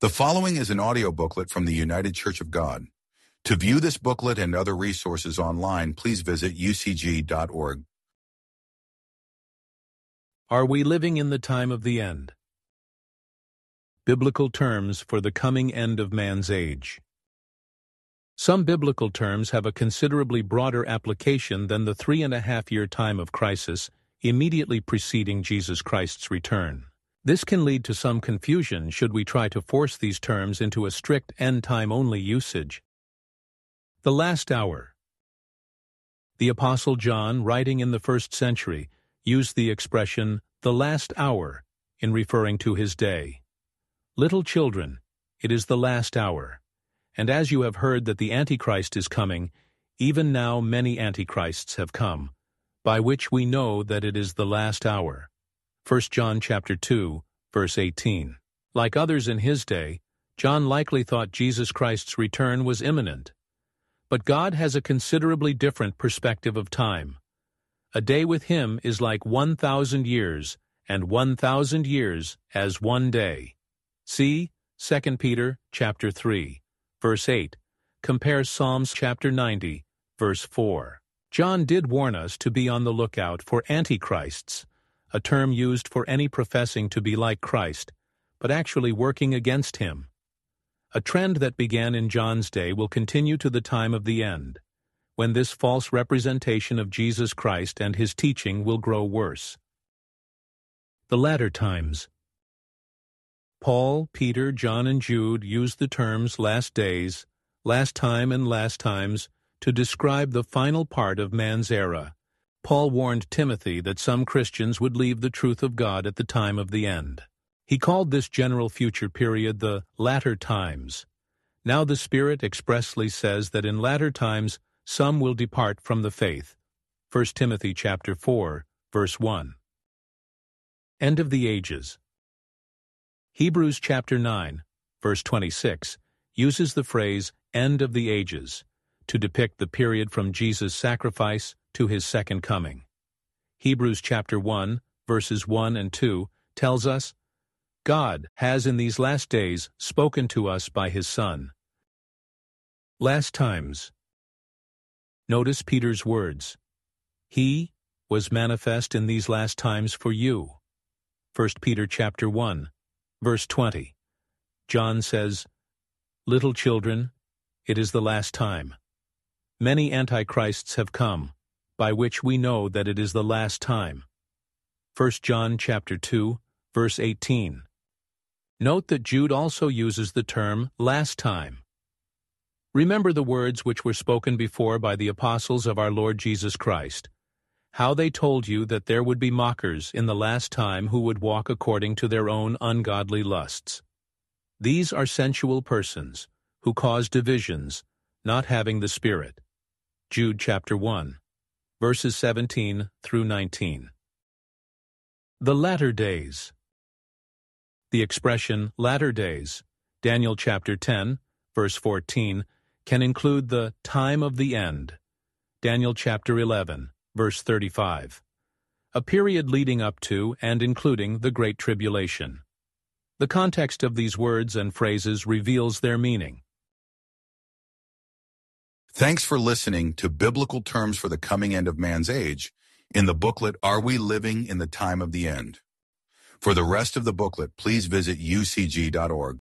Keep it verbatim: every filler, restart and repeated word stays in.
The following is an audio booklet from the United Church of God. To view this booklet and other resources online, please visit u c g dot org. Are we living in the time of the end? Biblical terms for the coming end of man's age. Some biblical terms have a considerably broader application than the three and a half year time of crisis immediately preceding Jesus Christ's return. This can lead to some confusion should we try to force these terms into a strict end-time-only usage. The last hour. The Apostle John, writing in the first century, used the expression, the last hour, in referring to his day. Little children, it is the last hour. And as you have heard that the Antichrist is coming, even now many Antichrists have come, by which we know that it is the last hour. First John chapter two, verse eighteen. Like others in his day, John likely thought Jesus Christ's return was imminent. But God has a considerably different perspective of time. A day with him is like one thousand years, and one thousand years as one day. See Second Peter chapter three, verse eight. Compare Psalms chapter ninety, verse four. John did warn us to be on the lookout for antichrists, a term used for any professing to be like Christ, but actually working against him. A trend that began in John's day will continue to the time of the end, when this false representation of Jesus Christ and his teaching will grow worse. The latter times. Paul, Peter, John, and Jude used the terms last days, last time, and last times to describe the final part of man's era. Paul warned Timothy that some Christians would leave the truth of God at the time of the end. He called this general future period the latter times. Now the Spirit expressly says that in latter times some will depart from the faith. First Timothy chapter four, verse one. End of the ages. Hebrews chapter nine, verse twenty-six, uses the phrase end of the ages to depict the period from Jesus' sacrifice to his second coming. Hebrews chapter one, verses one and two, tells us, God has in these last days spoken to us by his Son. Last times. Notice Peter's words. He was manifest in these last times for you. First Peter chapter one, verse twenty. John says, Little children, it is the last time. Many antichrists have come, by which we know that it is the last time. First John chapter two, verse eighteen. Note that Jude also uses the term last time. Remember the words which were spoken before by the apostles of our Lord Jesus Christ, how they told you that there would be mockers in the last time who would walk according to their own ungodly lusts. These are sensual persons, who cause divisions, not having the Spirit. Jude chapter one, verses seventeen through nineteen. The latter days. The expression latter days, Daniel chapter ten, verse fourteen, can include the time of the end, Daniel chapter eleven, verse thirty-five, a period leading up to and including the Great Tribulation. The context of these words and phrases reveals their meaning. Thanks for listening to Biblical Terms for the Coming End of Man's Age in the booklet Are We Living in the Time of the End? For the rest of the booklet, please visit u c g dot org.